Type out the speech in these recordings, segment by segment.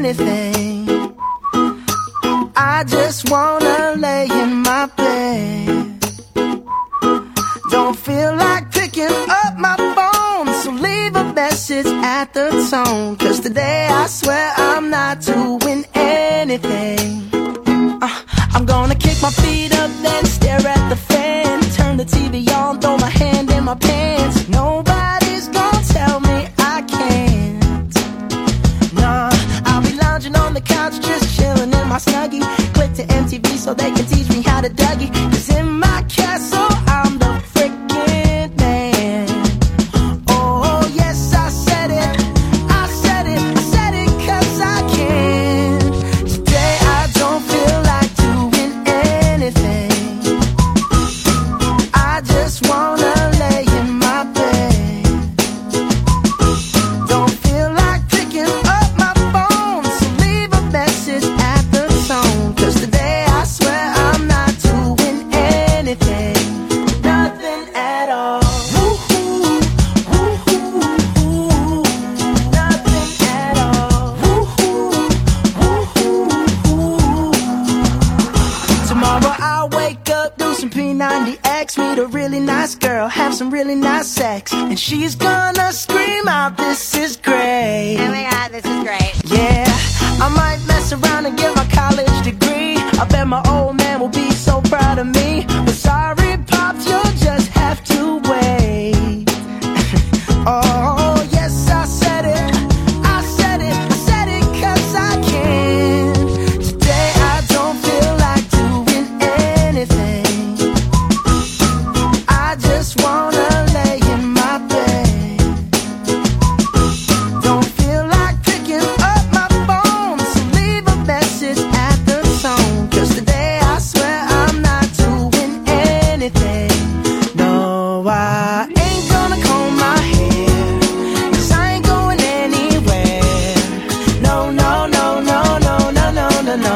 anything. I just wanna lay in my bed. Don't feel like picking up my phone, so leave a message at the tone. 'Cause today I swear I'm not doing anything. I'm gonna kick my feet up, then stare at the fan. Turn the TV on, throw my hand in my pants. Nobody's gonna tell me I can't. Nah, I'll be lounging on the couch, just chilling in my Snuggie. Click to MTV so they can teach me how to Dougie. 'Cause in my castle, I'm the freaking man. Oh, yes, I said it. I said it. I said it 'cause I can. Today I don't feel like doing anything. I just wanna lay in my bed. Don't feel like picking up my phone, so leave a message at the tone. 'Cause today I swear I'm not doing anything. Nothing at all. Woo-hoo, woo-hoo, woo-hoo. Nothing at all. Woo-hoo, woo-hoo, woo. Tomorrow I'll wake up, do some P90X, meet a really nice girl, have some really nice sex, and she's gonna scream out, "This is great." Oh my god, this is great. Yeah, I might mess around and get my college degree. I bet my old man will be so proud of me. But sorry, Pops, you'll just have to wait. Oh, yes, I said it. I said it. I said it 'cause I can. Today I don't feel like doing anything. I just wanna lay in my bed. Don't feel like picking up my phone, so leave a message at the tone. 'Cause today I swear I'm not doing anything. No, I ain't gonna comb my hair, 'cause I ain't going anywhere. No, no, no, no, no, no, no, no, no.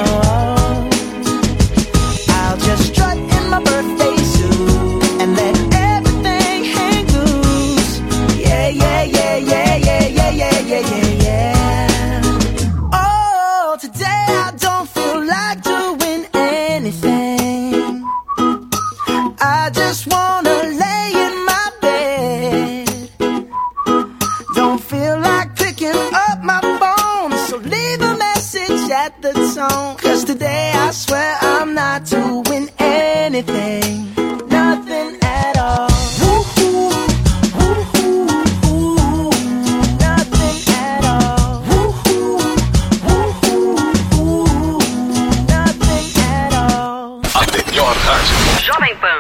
I'll just strut in my birthday suit and let everything hang loose. Yeah, yeah, yeah, yeah, yeah, yeah, yeah, yeah, yeah, yeah. Oh, today I don't feel like doing anything. I just wanna lay in my bed. Don't feel like picking up my phone, so leave a message at the tone. 'Cause today I swear I'm not doing anything. Nothing at all. Woo-hoo, woo-hoo, woo. Nothing at all. Woo-hoo, woo-hoo, woo. Nothing at all. A melhor rádio. Jovem Pan.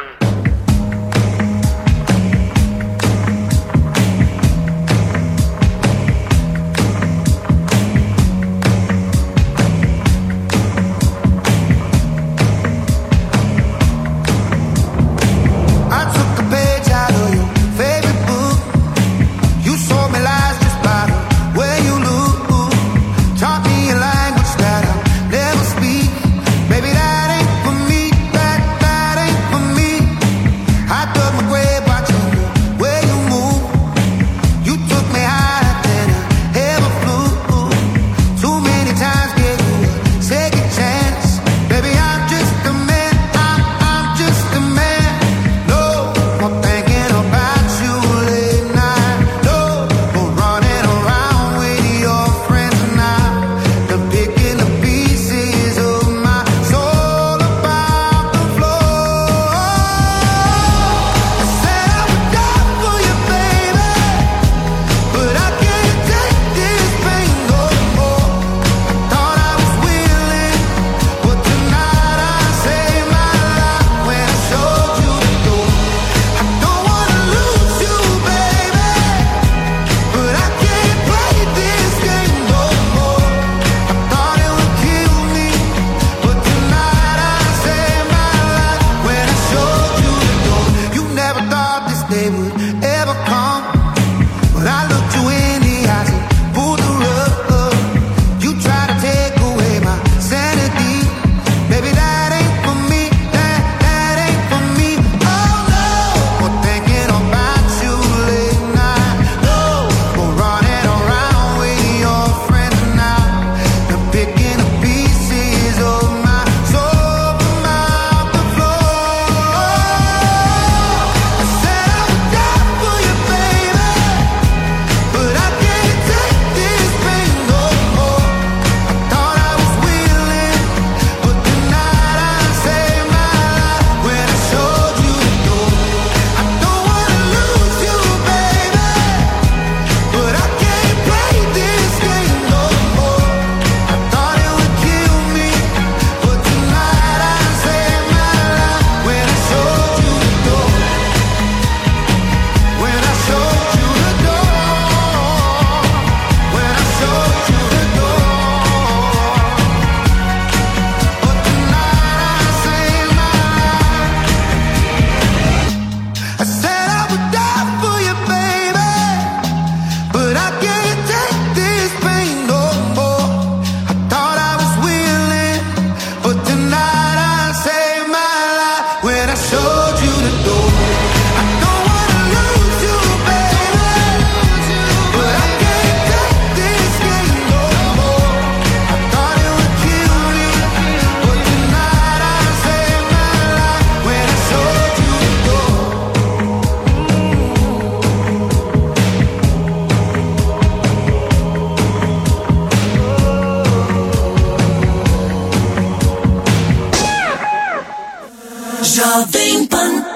Jovem Pan.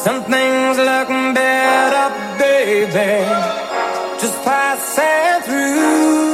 Some things look better, baby, just passing through.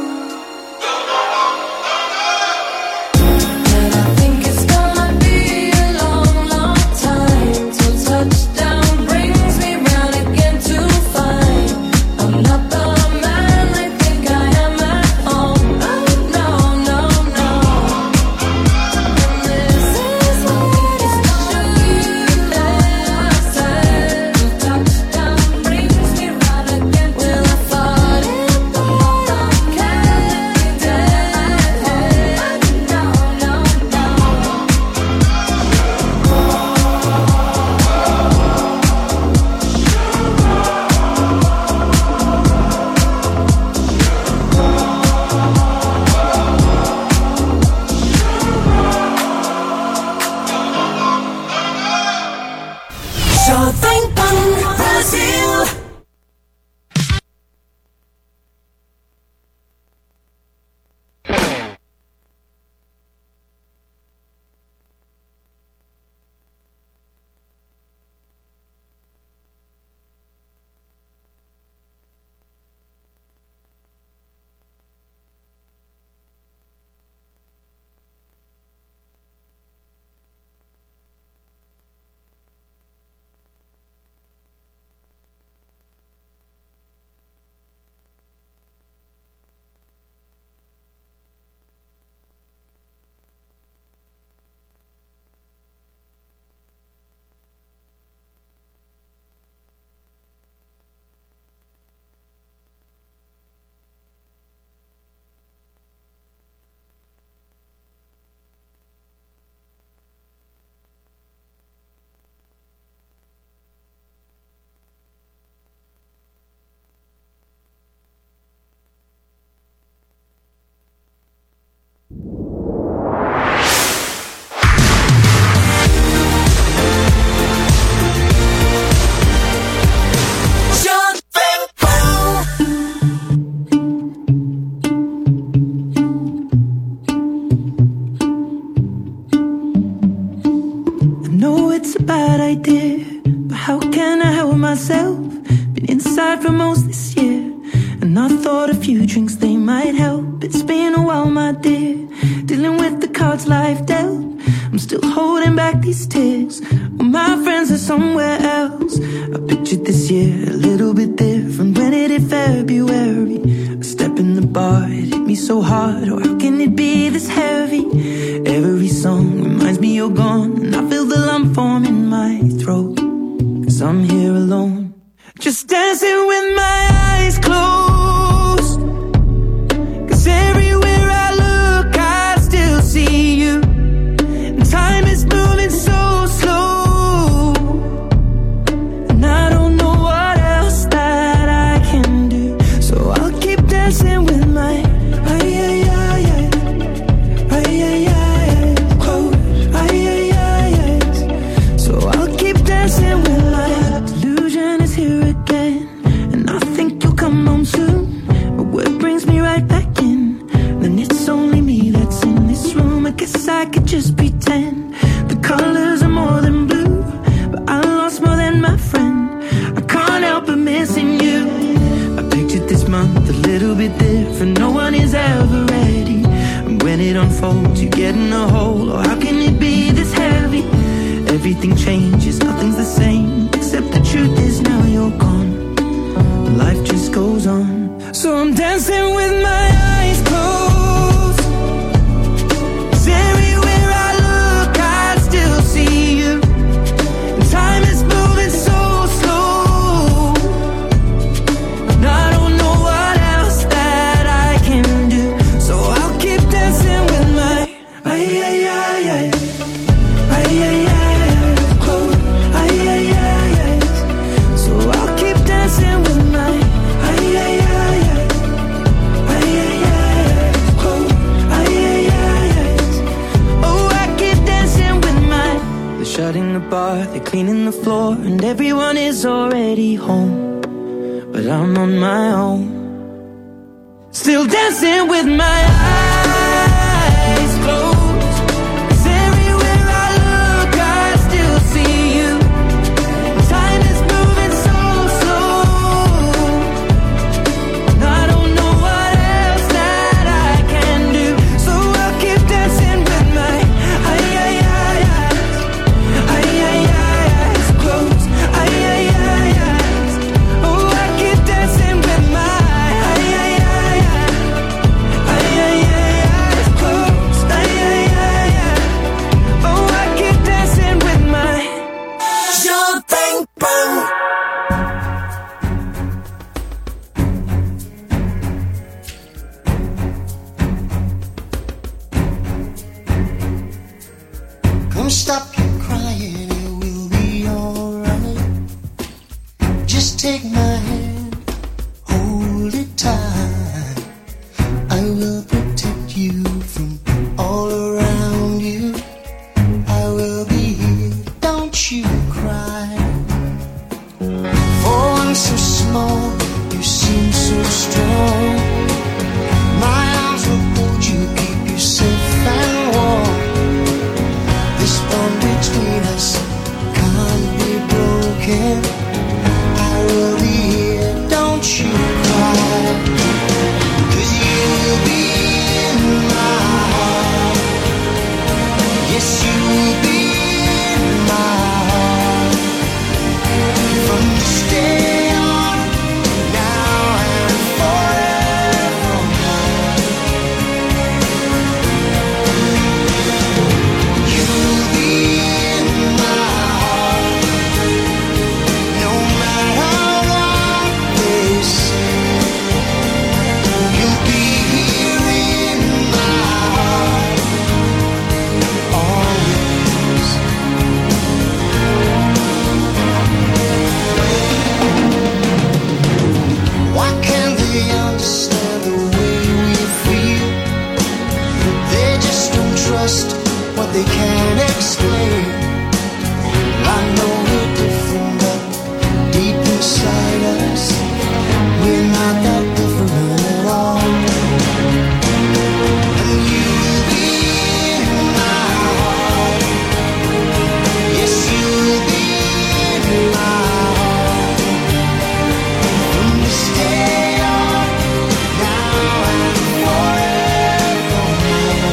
Still dancing with my eyes closed. 'Cause everywhere I look, I still see you. Just take my hand, hold it tight. I will protect you from all around you. I will be here, don't you cry. For one so small, you seem so strong. My arms will hold you, keep you safe and warm. This bond between us can't be broken. I will be here, don't you cry. 'Cause you will be in my heart. Yes, you will be in my heart. From this day on, now and forevermore. You will be in my heart. No matter what they say, you'll be here in my heart always. Why can't they understand the way we feel? They just don't trust what they can't explain. I know we're different, but deep inside us, we're not that different at all. And you will be in my heart. Yes, you will be in my heart. From this day on, now and forevermore.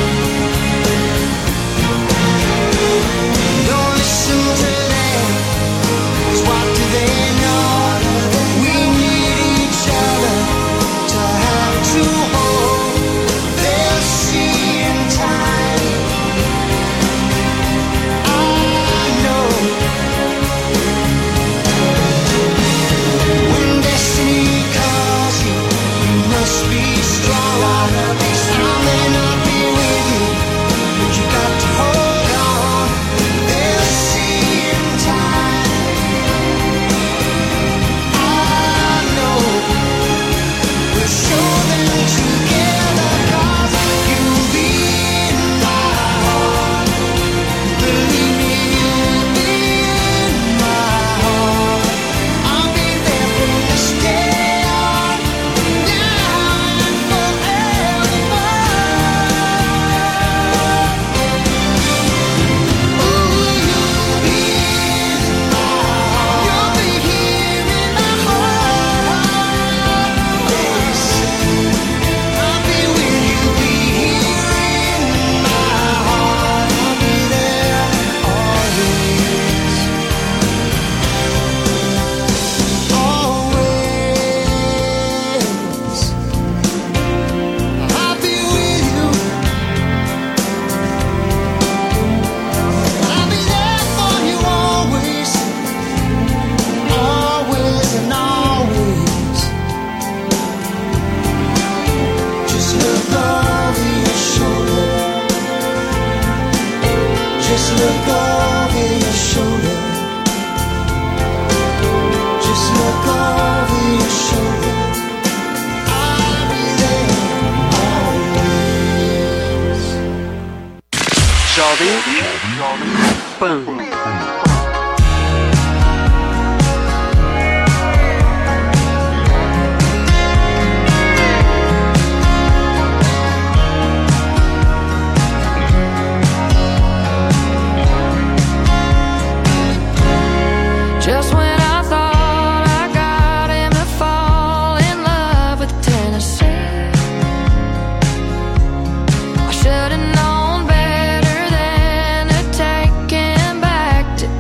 Don't listen to them, 'cause what do they know? We need each other to have to hold. They'll see in time. I know when destiny calls you, you must be strong. I may not be with you, but you got to hold on. They'll see in time. I know we'll show them together, 'cause you'll be in my heart. Believe me, you'll be in my heart. I'll be there from this day on, now and forevermore. Ooh, you'll be in my heart. You'll be here in my heart. Yes, I'll be with you, be here in my heart. I'll be there always, always. I'll be with you. I'll be there for you always, always and always. Just look over your shoulder. Just look over your shoulder. Just look over your shoulder. I'll be there always. Jovem Pan. Just when I thought I got him to fall in love with Tennessee, I should have known better than to take him back to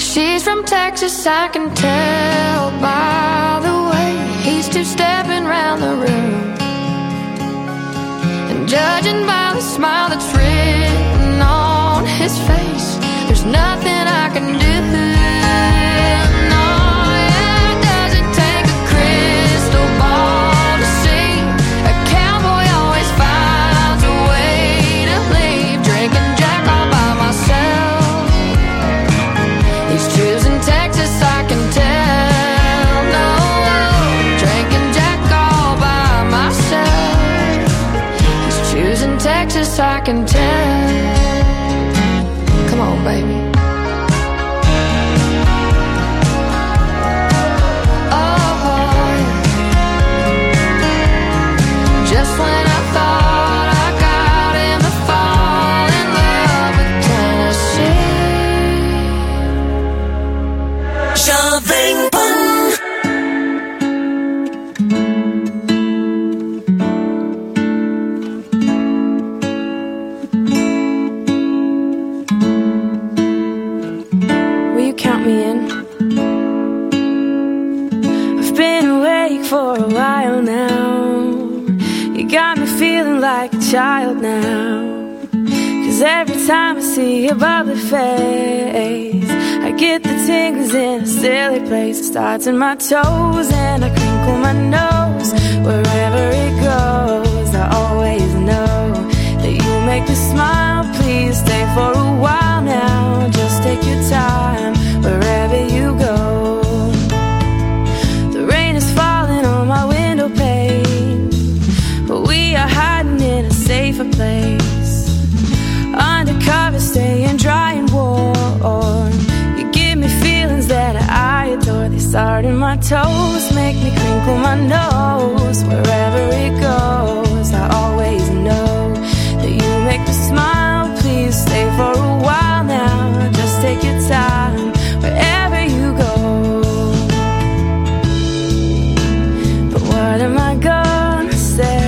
She's from Texas, I can tell by the way he's two-stepping round the room. And judging by the smile that's written on his face, there's nothing I can do. No, yeah, it doesn't take a crystal ball to see. A cowboy always finds a way to leave. Drinking Jack all by myself. He's choosing Texas, I can tell. No, drinking Jack all by myself. He's choosing Texas, I can tell. Come on, baby. Like a child now, 'cause every time I see your bubbly face, I get the tingles in a silly place. It starts in my toes and I crinkle my nose. Wherever it goes, I always know that you make me smile. Please stay for a while now, just take your time wherever you go. The rain is falling on my window pane, but we are hiding in a safer place. Undercover, staying dry and warm. You give me feelings that I adore. They start in my toes, make me crinkle my nose. Wherever it goes, I always know that you make me smile. Please stay for a while now, just take your time wherever you go. But what am I gonna say?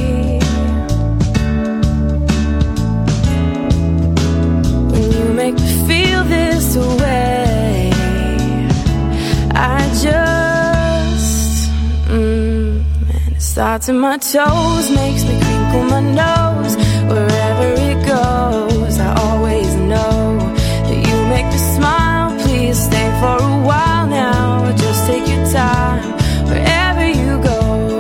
Make me feel this way. I just and it starts in my toes, makes me crinkle my nose. Wherever it goes, I always know that you make me smile. Please stay for a while now, just take your time wherever you go.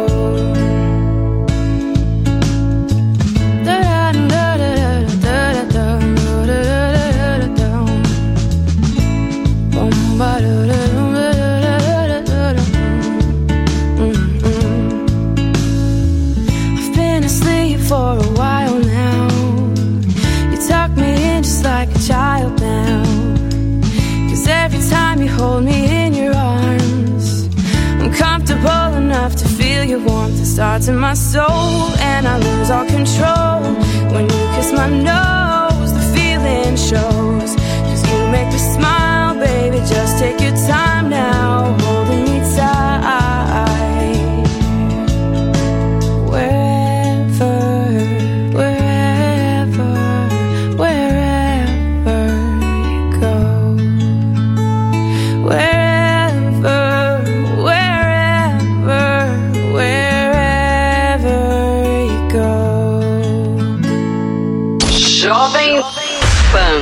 I've been asleep for a while now. You tuck me in just like a child now. 'Cause every time you hold me in your arms, I'm comfortable enough to feel your warmth. It starts in my soul and I lose all control. When you kiss my nose, the feeling shows. 'Cause you make me smile, baby, just take your time now, holding me tight. Wherever, wherever, wherever you go. Wherever, wherever, wherever you go. Jovem Pan.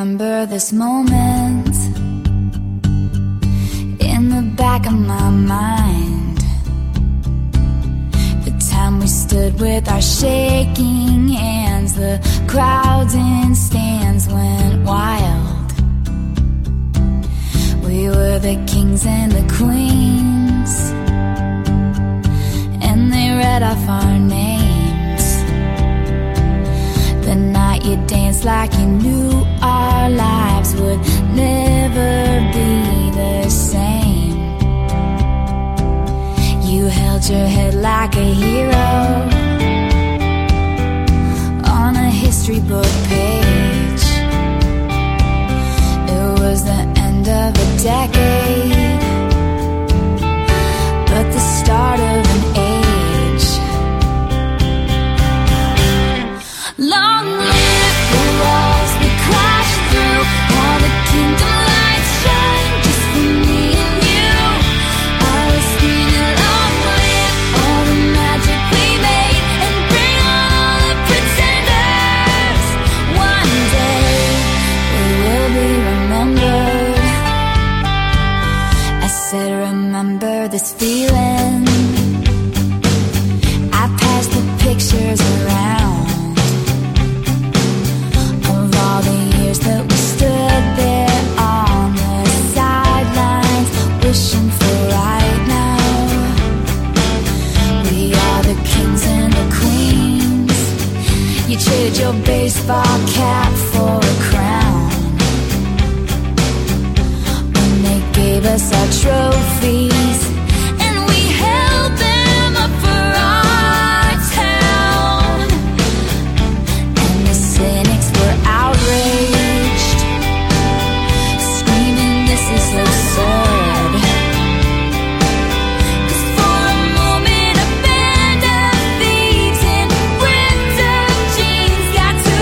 remember this moment in the back of my mind. The time we stood with our shaking hands, the crowds in stands went wild. We were the kings and the queens, and they read off our names. The night you danced like you knew our lives would never be the same. You held your head like a hero on a history book page. It was the end of a decade, but the start of an age. Long live the walls we crashed through, all the kingdom lights shine just for me and you. I was screaming, long live all the magic we made, and bring on all the pretenders. One day we will be remembered. I said, remember this feeling. I passed the pictures around of all the years that we stood there on the sidelines, wishing for right now. We are the kings and the queens. You traded your baseball cap for a crown when they gave us our trophies, and we held them up for our town. And the cynics were outraged, screaming, this is absurd. 'Cause for a moment a band of thieves in ripped up jeans got to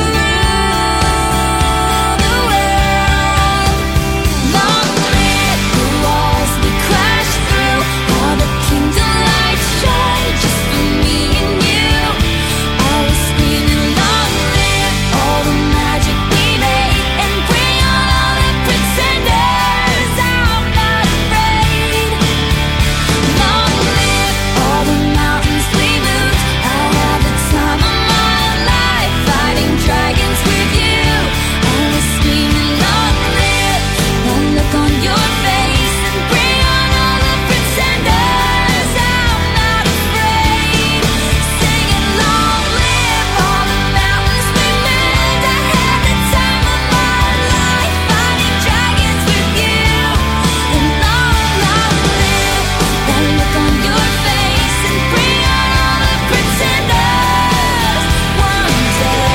rule the world. Long live the walls we crashed through, all the kingdom lights shine just for me and you. I was screaming, long live all the magic we made, and bring on all the pretenders. I'm not afraid. Long live all the mountains we moved. I had the time of my life fighting dragons with you. I was screaming, long live the look on your face, and bring on all the pretenders. I'm not afraid. Singing, long live all the mountains we moved. I had the time of my life fighting dragons with you. And long live that look on your face, and bring on all the pretenders. One day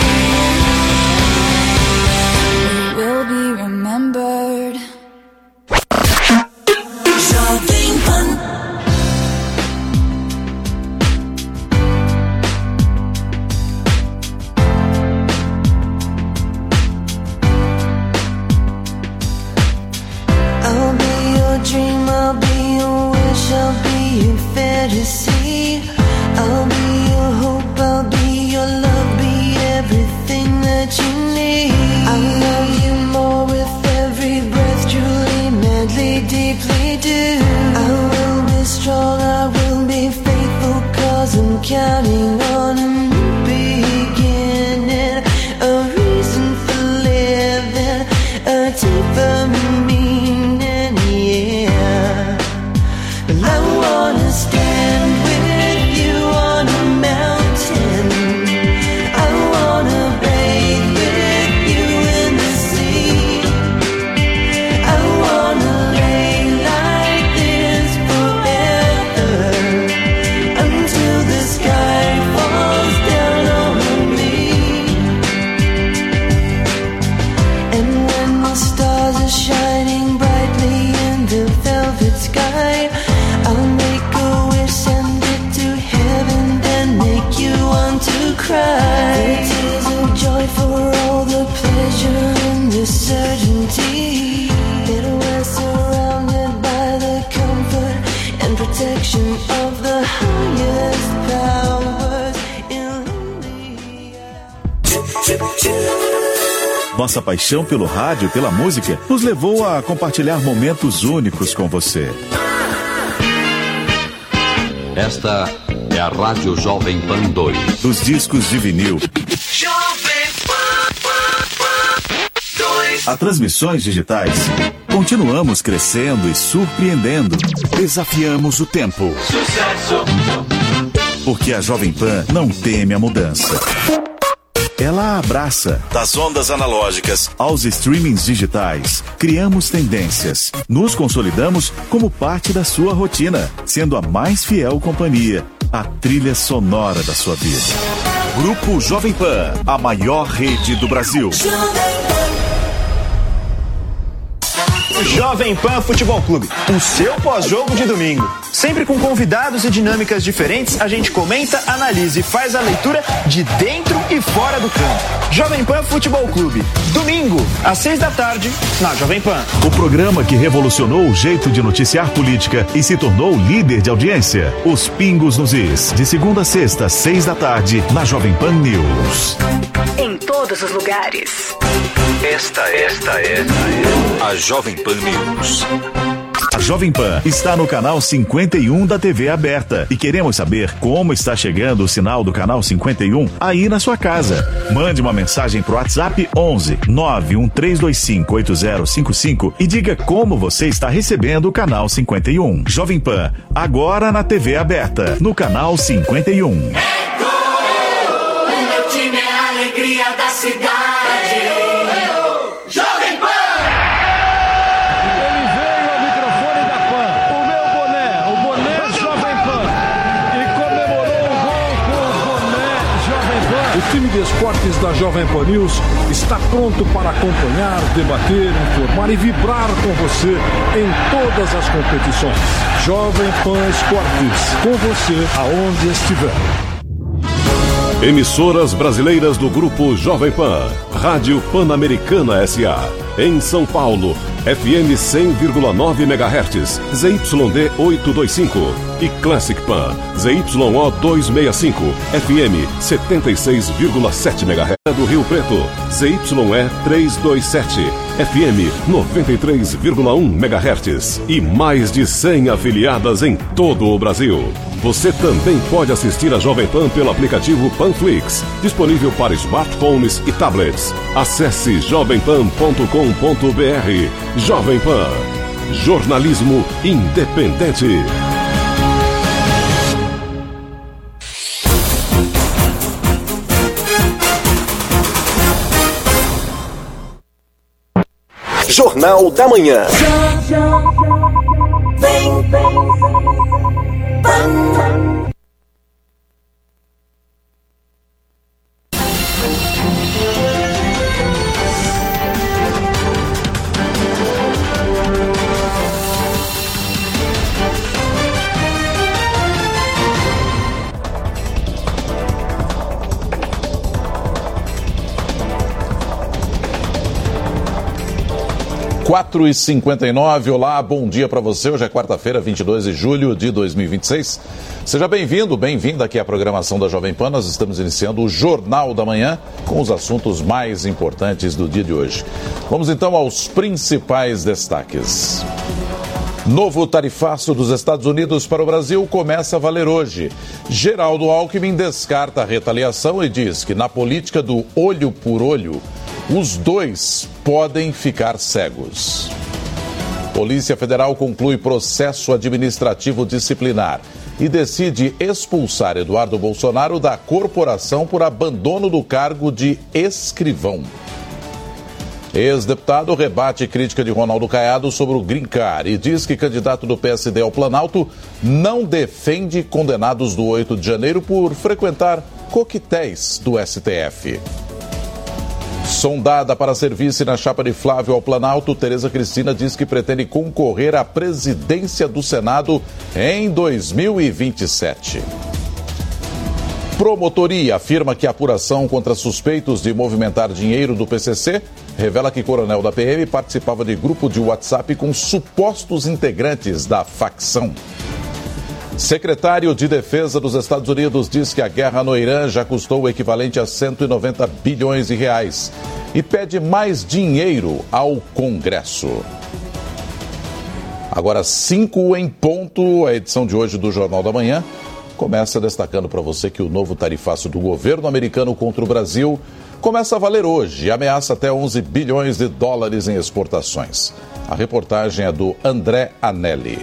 we will be remembered. Jovem Pan. I'll be your dream, I'll be your wish, I'll be your fantasy. I'll be your hope, I'll be your love, be everything that you need. I'll love you more with every breath, truly, madly, deeply do. I will be strong, I will be faithful, 'cause I'm counting on a new beginning, a reason for living, a deeper meaning, yeah. Well, I wanna stand with you on a mountain. I wanna bathe with you in the sea. I wanna lay like this forever, until the sky falls down on me. And when the stars are shining brightly in the velvet sky, I'll make a wish, send it to heaven, then make you want to cry. The tears of joy for all the pleasure and the certainty that we're surrounded by the comfort and protection of the highest powers in the earth. Nossa paixão pelo rádio e pela música nos levou a compartilhar momentos únicos com você. Esta é a Rádio Jovem Pan 2. Dos discos de vinil a transmissões digitais, continuamos crescendo e surpreendendo. Desafiamos o tempo. Sucesso! Porque a Jovem Pan não teme a mudança. Ela abraça. Das ondas analógicas aos streamings digitais, criamos tendências. Nos consolidamos como parte da sua rotina, sendo a mais fiel companhia, a trilha sonora da sua vida. Grupo Jovem Pan, a maior rede do Brasil. Jovem Pan Futebol Clube, o seu pós-jogo de domingo. Sempre com convidados e dinâmicas diferentes, a gente comenta, analisa e faz a leitura de dentro e fora do campo. Jovem Pan Futebol Clube, domingo, às 6 da tarde, na Jovem Pan. O programa que revolucionou o jeito de noticiar política e se tornou líder de audiência. Os Pingos nos Is, de segunda a sexta, 6 da tarde, na Jovem Pan News. Em todos os lugares. Esta é a Jovem Pan News. A Jovem Pan está no canal 51 da TV aberta e queremos saber como está chegando o sinal do canal 51 aí na sua casa. Mande uma mensagem pro WhatsApp 11 91325 8055 e diga como você está recebendo o canal 51. Jovem Pan, agora na TV aberta, no canal 51. O meu time é a alegria da cidade. Jovem Pan! Ele veio ao microfone da Pan, o meu boné, o boné Jovem Pan, e comemorou o gol com o boné Jovem Pan. O time de esportes da Jovem Pan News está pronto para acompanhar, debater, informar e vibrar com você em todas as competições. Jovem Pan Esportes, com você aonde estiver. Emissoras brasileiras do Grupo Jovem Pan. Rádio Pan-Americana S.A. Em São Paulo, FM 100,9 MHz, ZYD 825. E Classic Pan, ZYO 265, FM 76,7 MHz do Rio Preto, ZYE 327, FM 93,1 MHz. E mais de 100 afiliadas em todo o Brasil. Você também pode assistir a Jovem Pan pelo aplicativo Panflix, disponível para smartphones e tablets. Acesse jovempan.com.br. Jovem Pan, jornalismo independente. Jornal da Manhã. Quatro e 59, olá, bom dia para você. Hoje é quarta-feira, 22 de julho de 2026. Seja bem-vindo, bem-vinda aqui à programação da Jovem Pan. Nós estamos iniciando o Jornal da Manhã com os assuntos mais importantes do dia de hoje. Vamos então aos principais destaques. Novo tarifaço dos Estados Unidos para o Brasil começa a valer hoje. Geraldo Alckmin descarta a retaliação e diz que na política do olho por olho, os dois podem ficar cegos. Polícia Federal conclui processo administrativo disciplinar e decide expulsar Eduardo Bolsonaro da corporação por abandono do cargo de escrivão. Ex-deputado rebate crítica de Ronaldo Caiado sobre o Green Card e diz que candidato do PSD ao Planalto não defende condenados do 8 de janeiro por frequentar coquetéis do STF. Sondada para ser vice na chapa de Flávio ao Planalto, Tereza Cristina diz que pretende concorrer à presidência do Senado em 2027. Promotoria afirma que a apuração contra suspeitos de movimentar dinheiro do PCC revela que coronel da PM participava de grupo de WhatsApp com supostos integrantes da facção. Secretário de Defesa dos Estados Unidos diz que a guerra no Irã já custou o equivalente a 190 bilhões de reais. e pede mais dinheiro ao Congresso. Agora 5 em ponto, a edição de hoje do Jornal da Manhã começa destacando para você que o novo tarifaço do governo americano contra o Brasil começa a valer hoje e ameaça até 11 bilhões de dólares em exportações. A reportagem é do André Anelli.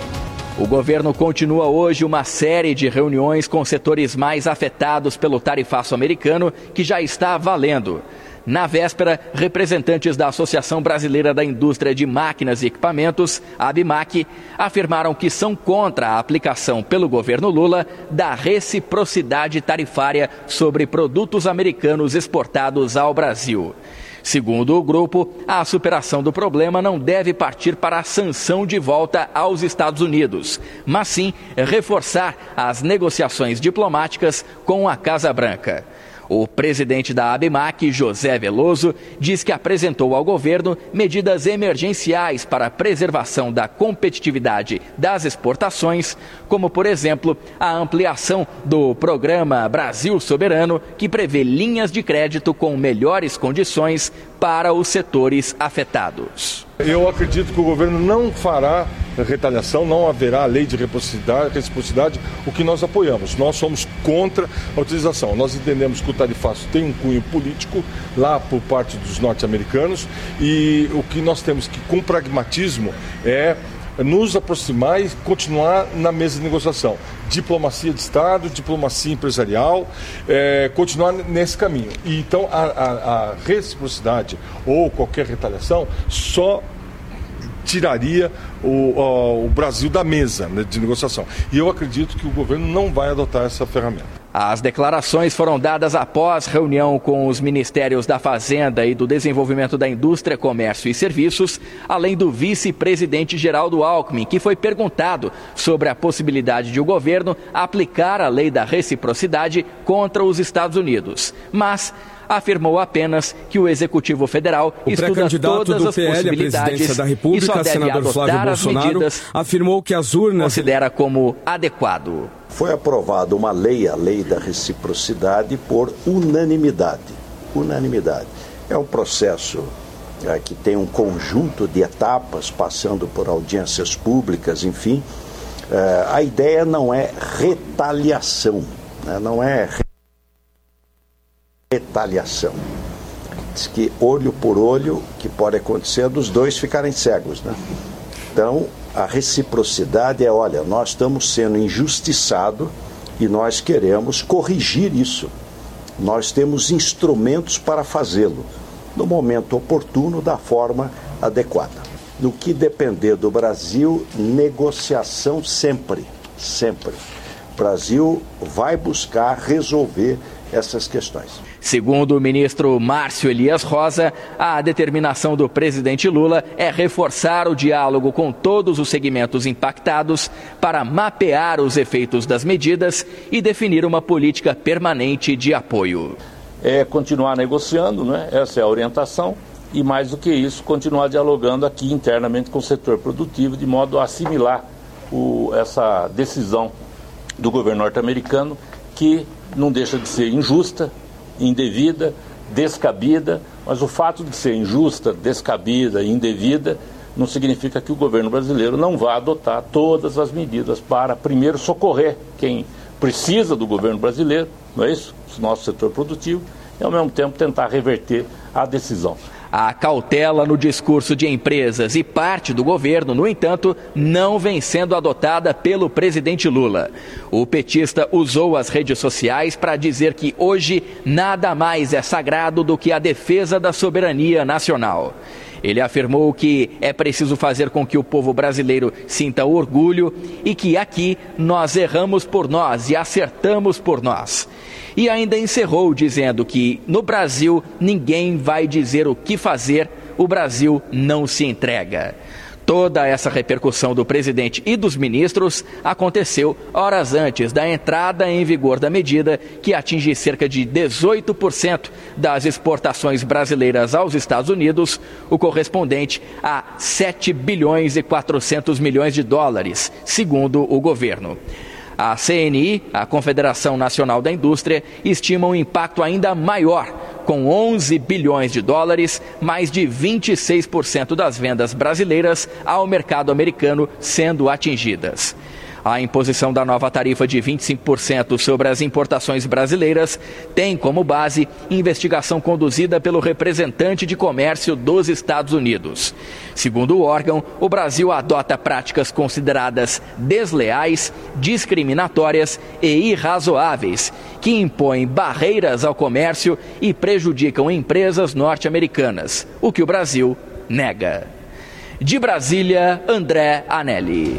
O governo continua hoje uma série de reuniões com setores mais afetados pelo tarifaço americano, que já está valendo. Na véspera, representantes da Associação Brasileira da Indústria de Máquinas e Equipamentos, a ABMAQ, afirmaram que são contra a aplicação pelo governo Lula da reciprocidade tarifária sobre produtos americanos exportados ao Brasil. Segundo o grupo, a superação do problema não deve partir para a sanção de volta aos Estados Unidos, mas sim reforçar as negociações diplomáticas com a Casa Branca. O presidente da ABMAQ, José Veloso, diz que apresentou ao governo medidas emergenciais para a preservação da competitividade das exportações, como, por exemplo, a ampliação do programa Brasil Soberano, que prevê linhas de crédito com melhores condições para os setores afetados. Eu acredito que o governo não fará retaliação, não haverá lei de reciprocidade, o que nós apoiamos. Nós somos contra a utilização. Nós entendemos que o tarifaço tem um cunho político lá por parte dos norte-americanos e o que nós temos que, com pragmatismo, é nos aproximar e continuar na mesa de negociação. Diplomacia de Estado, diplomacia empresarial, continuar nesse caminho. E então a reciprocidade ou qualquer retaliação só tiraria o Brasil da mesa, né, de negociação. E eu acredito que o governo não vai adotar essa ferramenta. As declarações foram dadas após reunião com os Ministérios da Fazenda e do Desenvolvimento da Indústria, Comércio e Serviços, além do vice-presidente Geraldo Alckmin, que foi perguntado sobre a possibilidade de o governo aplicar a lei da reciprocidade contra os Estados Unidos. Mas afirmou apenas que o Executivo Federal estuda todas as possibilidades da República, e só deve senador Flávio adotar as Bolsonaro, medidas afirmou que as urnas considera como adequado. Foi aprovada uma lei, a lei da reciprocidade, por unanimidade. Unanimidade. É um processo que tem um conjunto de etapas, passando por audiências públicas, enfim. A ideia não é retaliação, né? Não é retaliação. Diz que olho por olho, que pode acontecer dos dois ficarem cegos, né? Então, a reciprocidade é, olha, nós estamos sendo injustiçados e nós queremos corrigir isso. Nós temos instrumentos para fazê-lo, no momento oportuno, da forma adequada. No que depender do Brasil, negociação sempre, sempre. O Brasil vai buscar resolver essas questões. Segundo o ministro Márcio Elias Rosa, a determinação do presidente Lula é reforçar o diálogo com todos os segmentos impactados para mapear os efeitos das medidas e definir uma política permanente de apoio. É continuar negociando, né? Essa é a orientação, e mais do que isso, continuar dialogando aqui internamente com o setor produtivo, de modo a assimilar essa decisão do governo norte-americano, que não deixa de ser injusta, indevida, descabida, mas o fato de ser injusta, descabida e indevida não significa que o governo brasileiro não vá adotar todas as medidas para, primeiro, socorrer quem precisa do governo brasileiro, não é isso? O nosso setor produtivo, e ao mesmo tempo tentar reverter a decisão. A cautela no discurso de empresas e parte do governo, no entanto, não vem sendo adotada pelo presidente Lula. O petista usou as redes sociais para dizer que hoje nada mais é sagrado do que a defesa da soberania nacional. Ele afirmou que é preciso fazer com que o povo brasileiro sinta orgulho e que aqui nós erramos por nós e acertamos por nós. E ainda encerrou dizendo que no Brasil ninguém vai dizer o que fazer, o Brasil não se entrega. Toda essa repercussão do presidente e dos ministros aconteceu horas antes da entrada em vigor da medida, que atinge cerca de 18% das exportações brasileiras aos Estados Unidos, o correspondente a 7 bilhões e 400 milhões de dólares, segundo o governo. A CNI, a Confederação Nacional da Indústria, estima um impacto ainda maior, Com 11 bilhões de dólares, mais de 26% das vendas brasileiras ao mercado americano sendo atingidas. A imposição da nova tarifa de 25% sobre as importações brasileiras tem como base investigação conduzida pelo representante de comércio dos Estados Unidos. Segundo o órgão, o Brasil adota práticas consideradas desleais, discriminatórias e irrazoáveis, que impõem barreiras ao comércio e prejudicam empresas norte-americanas, o que o Brasil nega. De Brasília, André Anelli.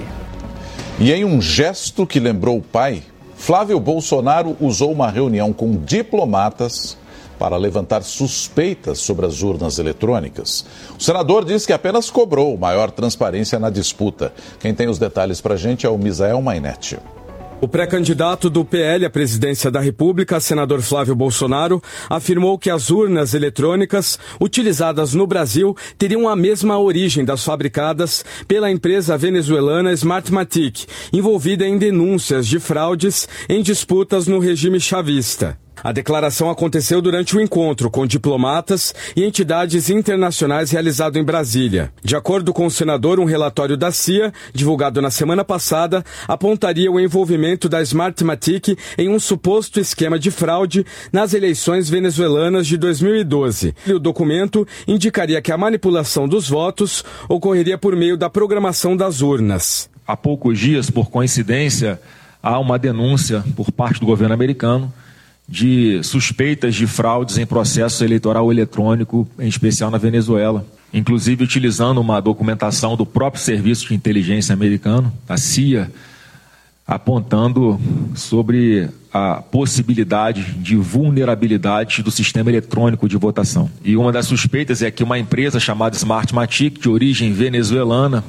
E em um gesto que lembrou o pai, Flávio Bolsonaro usou uma reunião com diplomatas para levantar suspeitas sobre as urnas eletrônicas. O senador diz que apenas cobrou maior transparência na disputa. Quem tem os detalhes para a gente é o Misael Mainetti. O pré-candidato do PL à presidência da República, senador Flávio Bolsonaro, afirmou que as urnas eletrônicas utilizadas no Brasil teriam a mesma origem das fabricadas pela empresa venezuelana Smartmatic, envolvida em denúncias de fraudes em disputas no regime chavista. A declaração aconteceu durante o encontro com diplomatas e entidades internacionais realizado em Brasília. De acordo com o senador, um relatório da CIA, divulgado na semana passada, apontaria o envolvimento da Smartmatic em um suposto esquema de fraude nas eleições venezuelanas de 2012. O documento indicaria que a manipulação dos votos ocorreria por meio da programação das urnas. Há poucos dias, por coincidência, há uma denúncia por parte do governo americano de suspeitas de fraudes em processo eleitoral eletrônico, em especial na Venezuela. Inclusive utilizando uma documentação do próprio Serviço de Inteligência americano, a CIA, apontando sobre a possibilidade de vulnerabilidade do sistema eletrônico de votação. E uma das suspeitas é que uma empresa chamada Smartmatic, de origem venezuelana,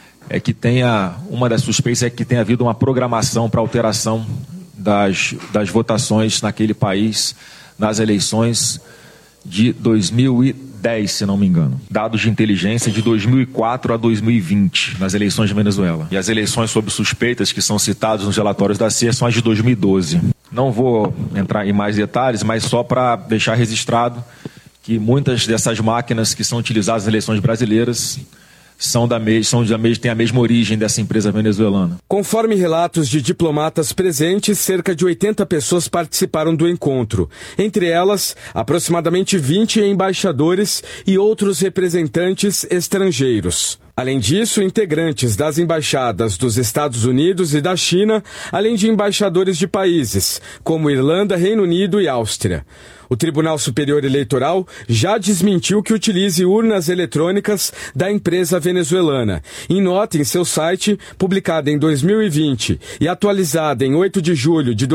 uma das suspeitas é que tenha havido uma programação para alteração das votações naquele país nas eleições de 2010, se não me engano. Dados de inteligência de 2004 a 2020, nas eleições de Venezuela. E as eleições sob suspeitas que são citadas nos relatórios da CIA são as de 2012. Não vou entrar em mais detalhes, mas só para deixar registrado que muitas dessas máquinas que são utilizadas nas eleições brasileiras têm a mesma origem dessa empresa venezuelana. Conforme relatos de diplomatas presentes, cerca de 80 pessoas participaram do encontro. Entre elas, aproximadamente 20 embaixadores e outros representantes estrangeiros. Além disso, integrantes das embaixadas dos Estados Unidos e da China, além de embaixadores de países como Irlanda, Reino Unido e Áustria. O Tribunal Superior Eleitoral já desmentiu que utilize urnas eletrônicas da empresa venezuelana. Em nota em seu site, publicada em 2020 e atualizada em 8 de julho de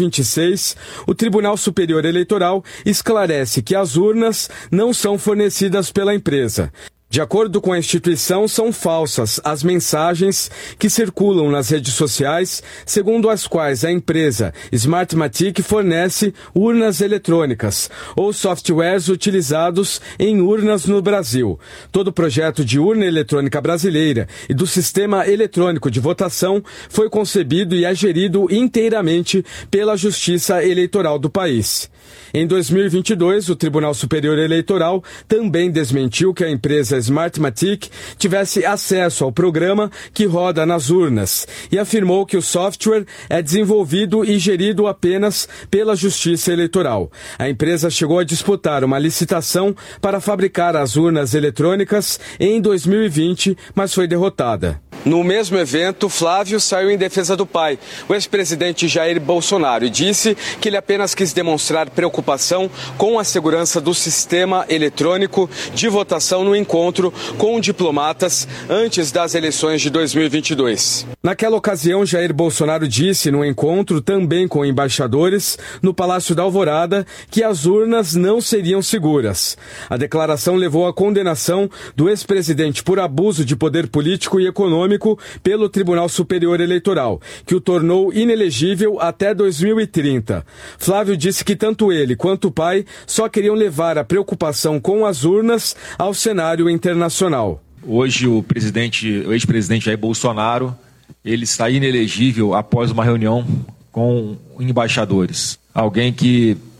2026, o Tribunal Superior Eleitoral esclarece que as urnas não são fornecidas pela empresa. De acordo com a instituição, são falsas as mensagens que circulam nas redes sociais, segundo as quais a empresa Smartmatic fornece urnas eletrônicas ou softwares utilizados em urnas no Brasil. Todo o projeto de urna eletrônica brasileira e do sistema eletrônico de votação foi concebido e é gerido inteiramente pela Justiça Eleitoral do país. Em 2022, o Tribunal Superior Eleitoral também desmentiu que a empresa Smartmatic tivesse acesso ao programa que roda nas urnas e afirmou que o software é desenvolvido e gerido apenas pela Justiça Eleitoral. A empresa chegou a disputar uma licitação para fabricar as urnas eletrônicas em 2020, mas foi derrotada. No mesmo evento, Flávio saiu em defesa do pai, o ex-presidente Jair Bolsonaro, e disse que ele apenas quis demonstrar preocupação com a segurança do sistema eletrônico de votação no encontro com diplomatas antes das eleições de 2022. Naquela ocasião, Jair Bolsonaro disse no encontro, também com embaixadores, no Palácio da Alvorada, que as urnas não seriam seguras. A declaração levou à condenação do ex-presidente por abuso de poder político e econômico pelo Tribunal Superior Eleitoral, que o tornou inelegível até 2030. Flávio disse que tanto ele quanto o pai só queriam levar a preocupação com as urnas ao cenário internacional. Hoje o ex-presidente Jair Bolsonaro, ele está inelegível após uma reunião com embaixadores. Alguém que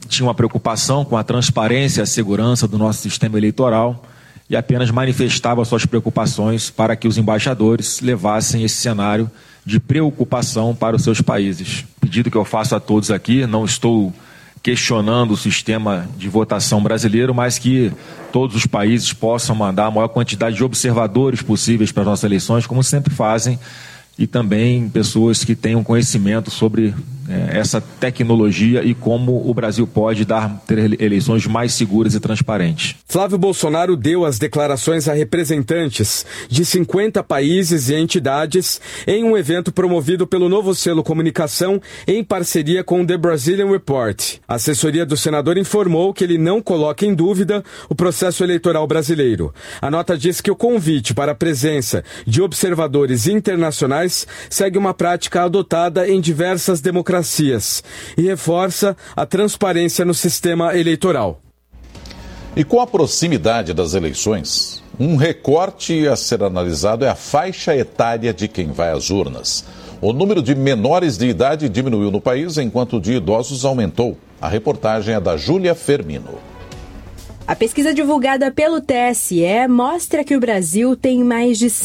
tinha uma preocupação com a transparência e a segurança do nosso sistema eleitoral e apenas manifestava suas preocupações para que os embaixadores levassem esse cenário de preocupação para os seus países. O pedido que eu faço a todos aqui, não estou questionando o sistema de votação brasileiro, mas que todos os países possam mandar a maior quantidade de observadores possíveis para as nossas eleições, como sempre fazem, e também pessoas que tenham conhecimento sobre essa tecnologia e como o Brasil pode ter eleições mais seguras e transparentes. Flávio Bolsonaro deu as declarações a representantes de 50 países e entidades em um evento promovido pelo Novo Selo Comunicação em parceria com o The Brazilian Report. A assessoria do senador informou que ele não coloca em dúvida o processo eleitoral brasileiro. A nota diz que o convite para a presença de observadores internacionais segue uma prática adotada em diversas democracias e reforça a transparência no sistema eleitoral. E com a proximidade das eleições, um recorte a ser analisado é a faixa etária de quem vai às urnas. O número de menores de idade diminuiu no país, enquanto o de idosos aumentou. A reportagem é da Júlia Fermino. A pesquisa divulgada pelo TSE mostra que o Brasil tem mais de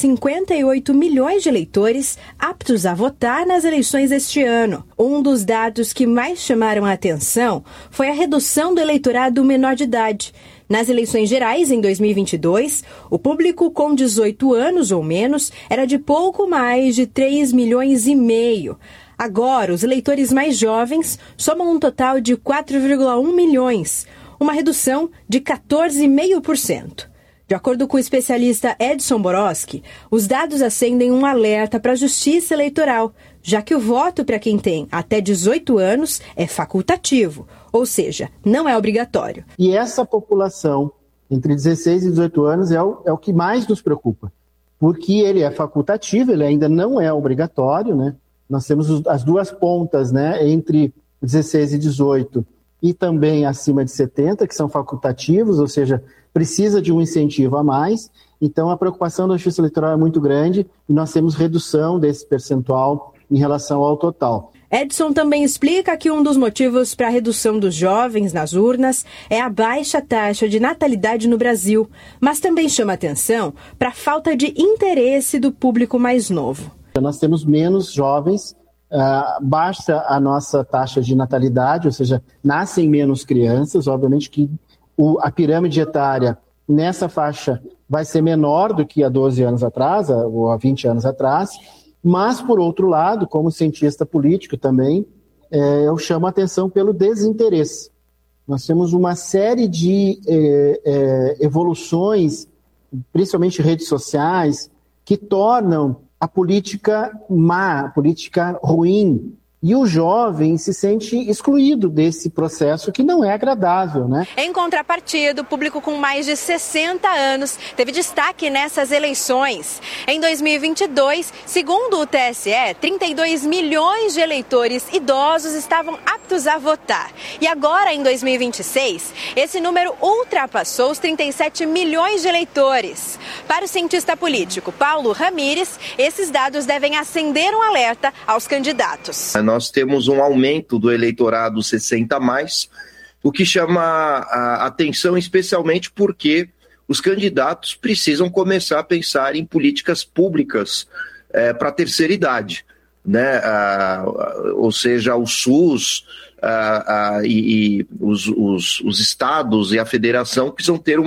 158 milhões de eleitores aptos a votar nas eleições este ano. Um dos dados que mais chamaram a atenção foi a redução do eleitorado menor de idade. Nas eleições gerais, em 2022, o público com 18 anos ou menos era de pouco mais de 3,5 milhões. Agora, os eleitores mais jovens somam um total de 4,1 milhões. Uma redução de 14,5%. De acordo com o especialista Edson Boroski, os dados acendem um alerta para a justiça eleitoral, já que o voto para quem tem até 18 anos é facultativo, ou seja, não é obrigatório. E essa população entre 16 e 18 anos é o que mais nos preocupa, porque ele é facultativo, ele ainda não é obrigatório, né? Nós temos as duas pontas, né, entre 16 e 18 e também acima de 70, que são facultativos, ou seja, precisa de um incentivo a mais. Então, a preocupação da Justiça Eleitoral é muito grande e nós temos redução desse percentual em relação ao total. Edson também explica que um dos motivos para a redução dos jovens nas urnas é a baixa taxa de natalidade no Brasil, mas também chama atenção para a falta de interesse do público mais novo. Nós temos menos jovens, baixa a nossa taxa de natalidade, ou seja, nascem menos crianças. Obviamente que a pirâmide etária nessa faixa vai ser menor do que há 12 anos atrás, ou há 20 anos atrás, mas, por outro lado, como cientista político também, eu chamo a atenção pelo desinteresse. Nós temos uma série de evoluções, principalmente redes sociais, que tornam a política má, a política ruim. E o jovem se sente excluído desse processo que não é agradável, né? Em contrapartida, o público com mais de 60 anos teve destaque nessas eleições. Em 2022, segundo o TSE, 32 milhões de eleitores idosos estavam aptos a votar. E agora, em 2026, esse número ultrapassou os 37 milhões de eleitores. Para o cientista político Paulo Ramires, esses dados devem acender um alerta aos candidatos. Nós temos um aumento do eleitorado 60+, o que chama a atenção especialmente porque os candidatos precisam começar a pensar em políticas públicas para a terceira idade, né? Ou seja, o SUS e os estados e a federação precisam ter